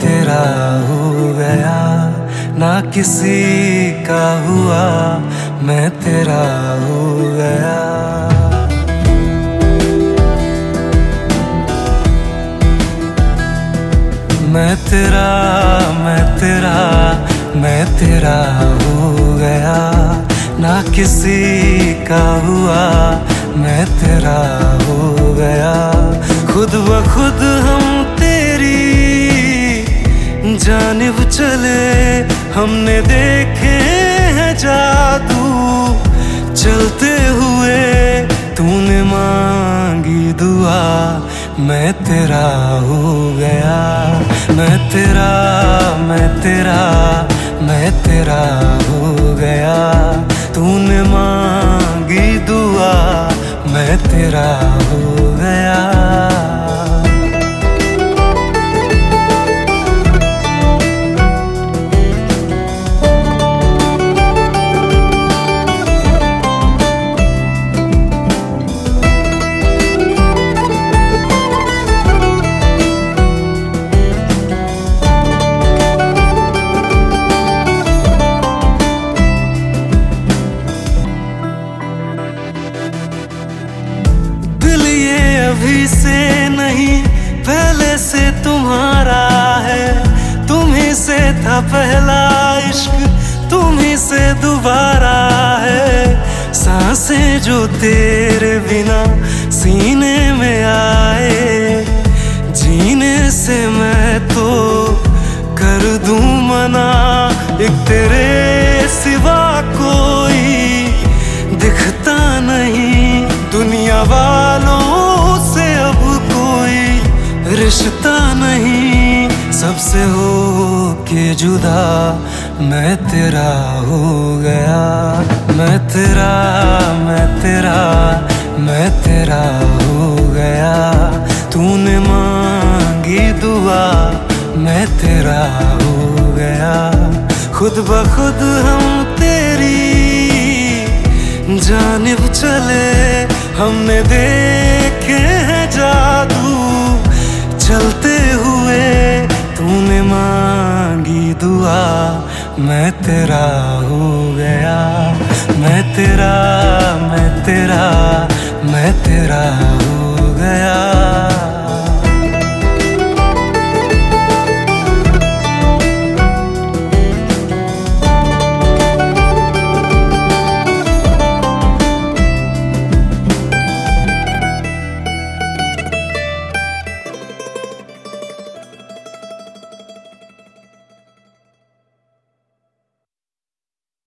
तेरा हो गया, ना किसी का हुआ, मैं तेरा हो गया। मैं तेरा, मैं तेरा, मैं तेरा हो गया, ना किसी का हुआ, मैं तेरा हो गया। खुद ब खुद हम तेरी जानिब चले, हमने देखे हैं जादू चलते हुए, तूने मांगी दुआ, मैं तेरा हो गया। मैं तेरा, मैं तेरा, मैं तेरा हो गया, तूने मांगी दुआ, मैं तेरा हो गया। अभी से नहीं, पहले से तुम्हारा है, तुम्ही से था पहला इश्क, तुम्ही से दोबारा है। सांसें जो तेरे बिना सीने में आए, जीने से मैं तो कर दूं मना। एक तेरे सिवा कोई दिखता नहीं, दुनिया वालों रिश्ता नहीं, सबसे हो के जुदा, मैं तेरा हो गया। मैं तेरा, मैं तेरा, मैं तेरा हो गया, तूने मांगी दुआ, मैं तेरा हो गया। खुद ब खुद हम तेरी जानिब चले, हमने देखे हैं जादू चलते हुए, तूने मांगी दुआ, मैं तेरा हो गया। मैं तेरा,